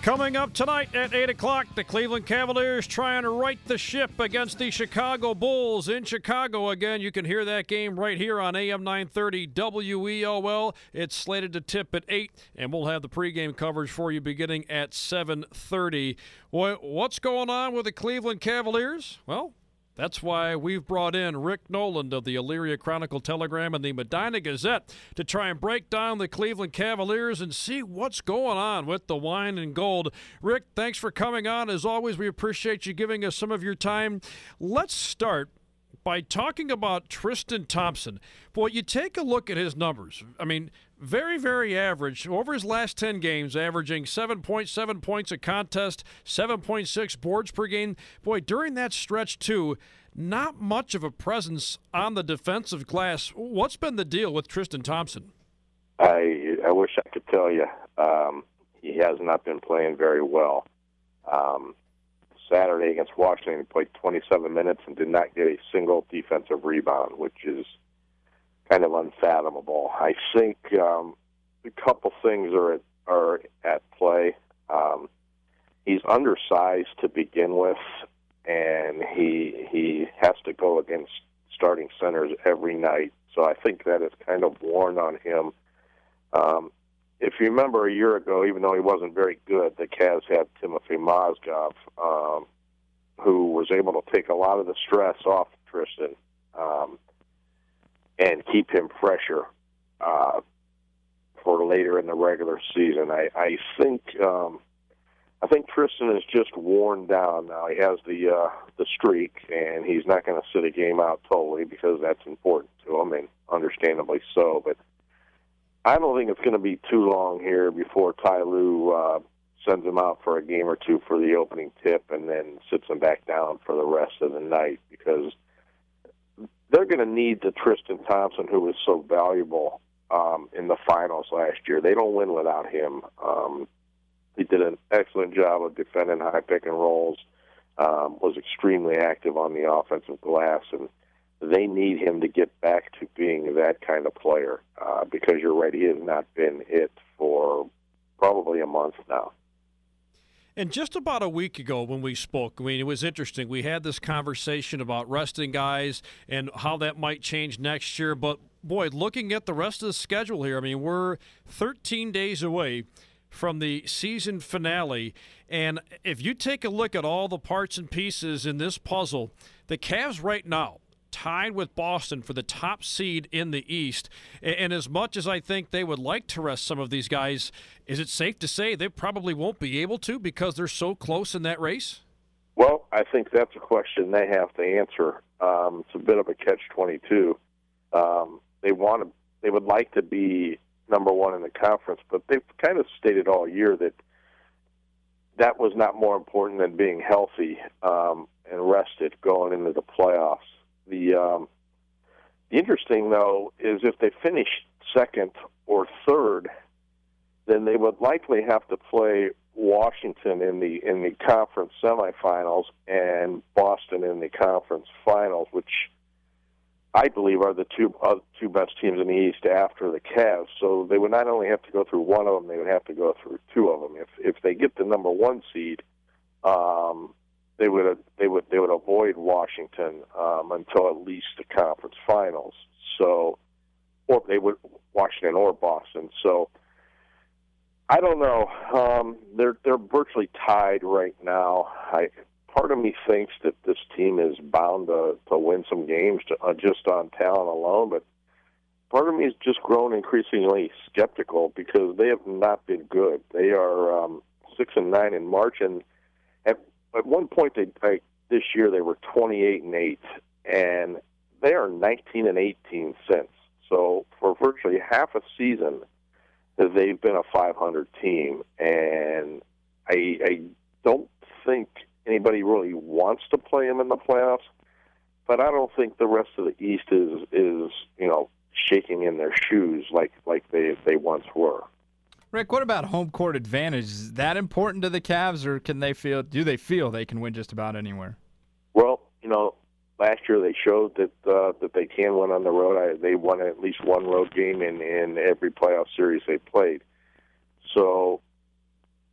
Coming up tonight at 8 o'clock, the Cleveland Cavaliers trying to right the ship against the Chicago Bulls in Chicago. Again, you can hear that game right here on AM 930 WEOL. It's slated to tip at 8, and we'll have the pregame coverage for you beginning at 7:30. What's going on with the Cleveland Cavaliers? Well, that's why we've brought in Rick Noland of the Elyria Chronicle-Telegram and the Medina Gazette to try and break down the Cleveland Cavaliers and see what's going on with the wine and gold. Rick, thanks for coming on. As always, we appreciate you giving us some of your time. Let's start by talking about Tristan Thompson. Boy, you take a look at his numbers. I mean, very, very average. Over his last 10 games, averaging 7.7 points a contest, 7.6 boards per game. Boy, during that stretch, too, not much of a presence on the defensive glass. What's been the deal with Tristan Thompson? I wish I could tell you. He has not been playing very well. Saturday against Washington, he played 27 minutes and did not get a single defensive rebound, which is kind of unfathomable. I think a couple things are at play. He's undersized to begin with, and he has to go against starting centers every night. So I think that is kind of worn on him. If you remember a year ago, even though he wasn't very good, the Cavs had Timothy Mozgov, who was able to take a lot of the stress off Tristan and keep him fresher for later in the regular season. I think Tristan is just worn down now. He has the streak, and he's not going to sit a game out totally because that's important to him, and understandably so. But I don't think it's going to be too long here before Ty Lue sends him out for a game or two for the opening tip and then sits him back down for the rest of the night, because they're going to need the Tristan Thompson who was so valuable in the finals last year. They don't win without him. He did an excellent job of defending high pick and rolls, was extremely active on the offensive glass, and they need him to get back to being that kind of player because you're right, he has not been it for probably a month now. And just about a week ago when we spoke, I mean, it was interesting. We had this conversation about resting guys and how that might change next year. But, boy, looking at the rest of the schedule here, I mean, we're 13 days away from the season finale. And if you take a look at all the parts and pieces in this puzzle, the Cavs right now, tied with Boston for the top seed in the East. And as much as I think they would like to rest some of these guys, is it safe to say they probably won't be able to because they're so close in that race? Well, I think that's a question they have to answer. It's a bit of a catch-22. They would like to be number one in the conference, but they've kind of stated all year that was not more important than being healthy and rested going into the playoffs. The interesting, though, is if they finish second or third, then they would likely have to play Washington in the conference semifinals and Boston in the conference finals, which I believe are the two best teams in the East after the Cavs. So they would not only have to go through one of them, they would have to go through two of them. If they get the number one seed, they would avoid Washington until at least the conference finals. So, or they would Washington or Boston. So, I don't know. They're virtually tied right now. Part of me thinks that this team is bound to win some games just on talent alone, but part of me has just grown increasingly skeptical because they have not been good. They are 6-9 in March, and at one point this year they were 28-8, and they are 19-18 since. So for virtually half a season, they've been a 500 team, and I don't think anybody really wants to play them in the playoffs. But I don't think the rest of the East is shaking in their shoes like they once were. Rick, what about home court advantage? Is that important to the Cavs, or do they feel they can win just about anywhere? Well, last year they showed that they can win on the road. They won at least one road game in every playoff series they played. So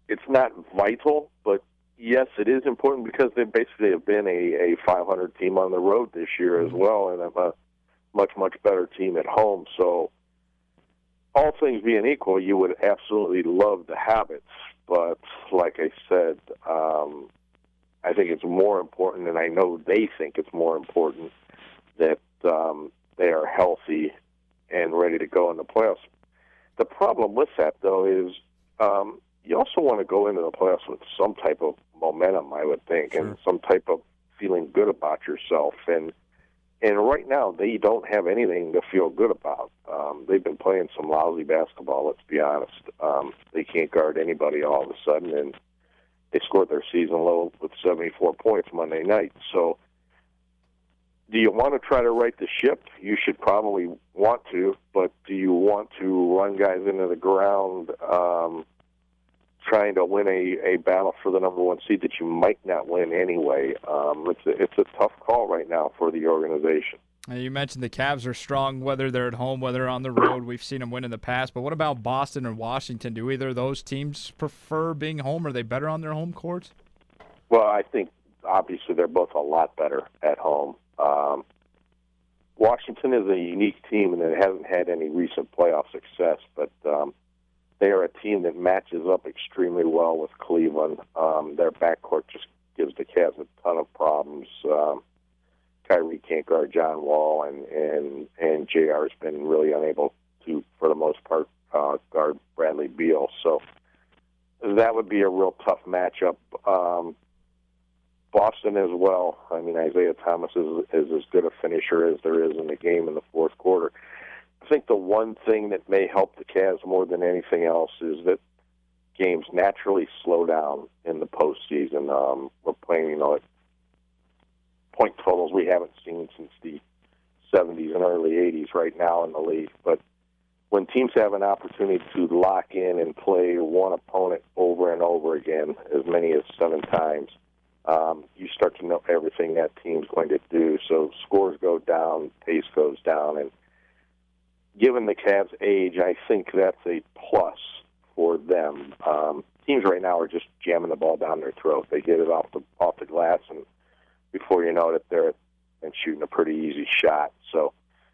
it's not vital, but yes, it is important because they basically have been a 500 team on the road this year as well, and a much, much better team at home. So all things being equal, you would absolutely love to have it. But like I said, I think it's more important, and I know they think it's more important, that they are healthy and ready to go in the playoffs. The problem with that, though, is you also want to go into the playoffs with some type of momentum, I would think, Sure. and some type of feeling good about yourself. And right now, they don't have anything to feel good about. They've been playing some lousy basketball, let's be honest. They can't guard anybody all of a sudden, and they scored their season low with 74 points Monday night. So do you want to try to right the ship? You should probably want to, but do you want to run guys into the ground trying to win a battle for the number one seed that you might not win anyway? It's a tough call right now for the organization. You mentioned the Cavs are strong, whether they're at home, whether they're on the road. We've seen them win in the past. But what about Boston and Washington? Do either of those teams prefer being home? Are they better on their home courts? Well, I think obviously they're both a lot better at home. Washington is a unique team, and it hasn't had any recent playoff success, but they are a team that matches up extremely well with Cleveland. Their backcourt just gives the Cavs a ton of problems. Kyrie can't guard John Wall, and JR has been really unable to, for the most part, guard Bradley Beal. So that would be a real tough matchup. Boston as well. I mean, Isaiah Thomas is as good a finisher as there is in the game in the fourth quarter. I think the one thing that may help the Cavs more than anything else is that games naturally slow down in the postseason. We're playing, at point totals we haven't seen since the 70s and early 80s right now in the league. But when teams have an opportunity to lock in and play one opponent over and over again, as many as 7 times, you start to know everything that team's going to do. So scores go down, pace goes down, and given the Cavs' age, I think that's a plus for them. Teams right now are just jamming the ball down their throat. They get it off the glass, and before you know it, they're shooting a pretty easy shot. So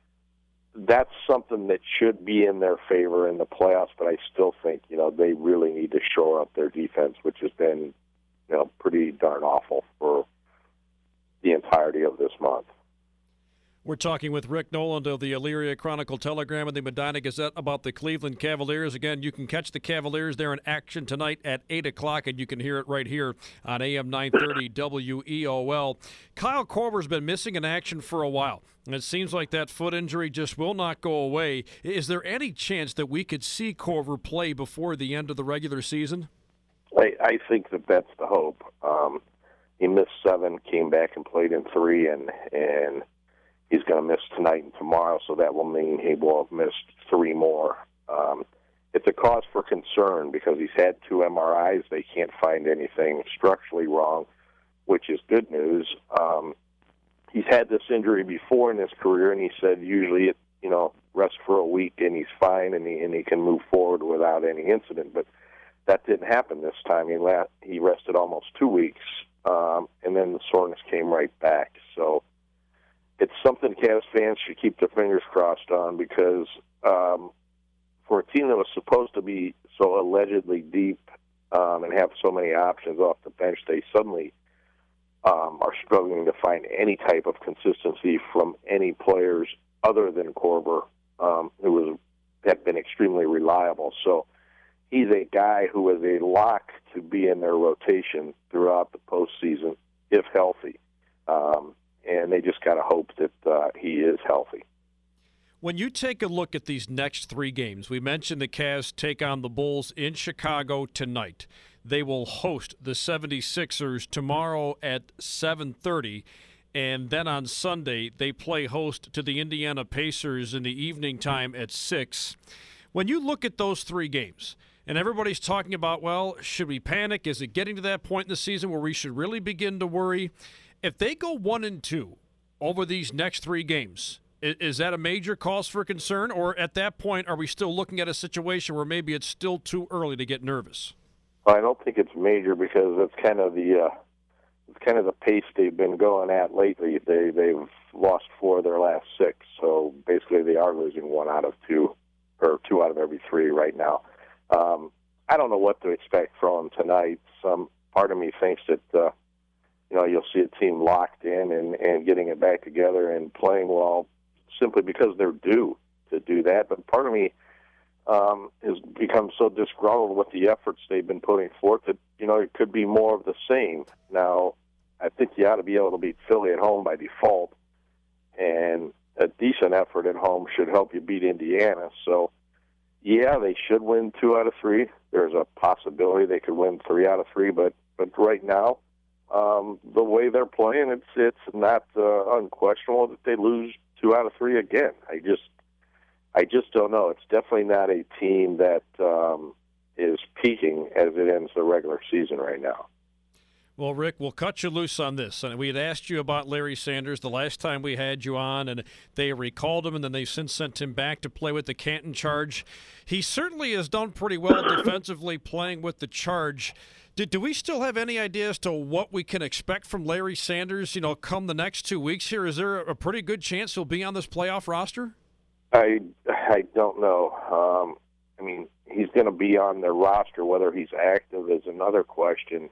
that's something that should be in their favor in the playoffs, but I still think, they really need to shore up their defense, which has been, pretty darn awful for the entirety of this month. We're talking with Rick Noland of the Elyria Chronicle-Telegram and the Medina Gazette about the Cleveland Cavaliers. Again, you can catch the Cavaliers there in action tonight at 8 o'clock, and you can hear it right here on AM 930 WEOL. Kyle Korver's been missing in action for a while, and it seems like that foot injury just will not go away. Is there any chance that we could see Korver play before the end of the regular season? I think that's the hope. He missed 7, came back and played in 3, and he's going to miss tonight and tomorrow, so that will mean he will have missed 3 more. It's a cause for concern because he's had 2 MRIs. They can't find anything structurally wrong, which is good news. He's had this injury before in his career, and he said usually it, rests for a week and he's fine and he can move forward without any incident. But that didn't happen this time. He rested almost 2 weeks, and then the soreness came right back. So it's something Cavs fans should keep their fingers crossed on because for a team that was supposed to be so allegedly deep and have so many options off the bench, they suddenly are struggling to find any type of consistency from any players other than Korver, who had been extremely reliable. So he's a guy who is a lock to be in their rotation throughout the postseason if healthy. And they just got to hope that he is healthy. When you take a look at these next 3 games, we mentioned the Cavs take on the Bulls in Chicago tonight. They will host the 76ers tomorrow at 7:30, and then on Sunday they play host to the Indiana Pacers in the evening time at 6. When you look at those 3 games, and everybody's talking about, well, should we panic? Is it getting to that point in the season where we should really begin to worry? If they go 1-2 over these next 3 games, is that a major cause for concern? Or at that point, are we still looking at a situation where maybe it's still too early to get nervous? Well, I don't think it's major because it's kind of the pace they've been going at lately. They've lost 4 of their last 6, so basically they are losing 1 out of 2, or 2 out of every 3 right now. I don't know what to expect from them tonight. Some part of me thinks that you'll see a team locked in and getting it back together and playing well simply because they're due to do that. But part of me has become so disgruntled with the efforts they've been putting forth that, it could be more of the same. Now, I think you ought to be able to beat Philly at home by default, and a decent effort at home should help you beat Indiana. So, yeah, they should win 2 out of 3. There's a possibility they could win 3 out of 3, but right now, the way they're playing, it's not unquestionable that they lose 2 out of 3 again. I just don't know. It's definitely not a team that is peaking as it ends the regular season right now. Well, Rick, we'll cut you loose on this. And we had asked you about Larry Sanders the last time we had you on, and they recalled him, and then they've since sent him back to play with the Canton Charge. He certainly has done pretty well defensively playing with the Charge. Do we still have any idea as to what we can expect from Larry Sanders, come the next 2 weeks here? Is there a pretty good chance he'll be on this playoff roster? I don't know. He's going to be on their roster. Whether he's active is another question.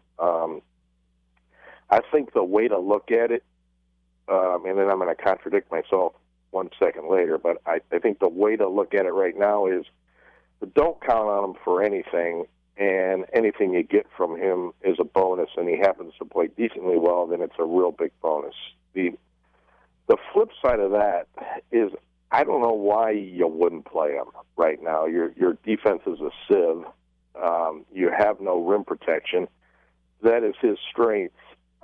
I think the way to look at it, and then I'm going to contradict myself 1 second later, but I think the way to look at it right now is don't count on him for anything, and anything you get from him is a bonus, and he happens to play decently well, then it's a real big bonus. The flip side of that is I don't know why you wouldn't play him right now. Your defense is a sieve. You have no rim protection. That is his strength.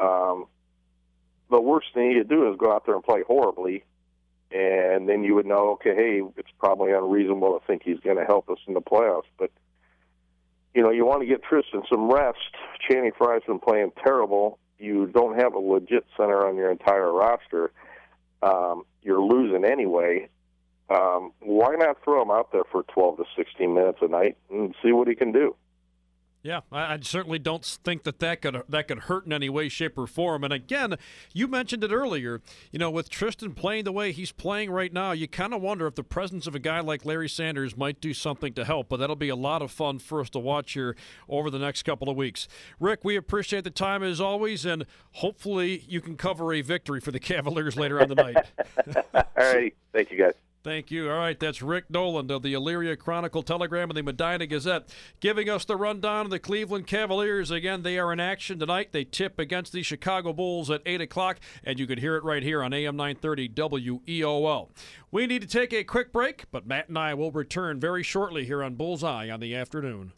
The worst thing you could do is go out there and play horribly, and then you would know, okay, hey, it's probably unreasonable to think he's going to help us in the playoffs. But, you want to get Tristan some rest. Channing Frye's been playing terrible. You don't have a legit center on your entire roster. You're losing anyway. Why not throw him out there for 12 to 16 minutes a night and see what he can do? Yeah, I certainly don't think that could hurt in any way, shape, or form. And again, you mentioned it earlier, with Tristan playing the way he's playing right now, you kind of wonder if the presence of a guy like Larry Sanders might do something to help. But that'll be a lot of fun for us to watch here over the next couple of weeks. Rick, we appreciate the time as always, and hopefully you can cover a victory for the Cavaliers later on the night. All right. Thank you, guys. Thank you. All right, that's Rick Noland of the Elyria Chronicle, Telegram, and the Medina Gazette, giving us the rundown of the Cleveland Cavaliers. Again, they are in action tonight. They tip against the Chicago Bulls at 8 o'clock, and you can hear it right here on AM 930 WEOL. We need to take a quick break, but Matt and I will return very shortly here on Bullseye on the Afternoon.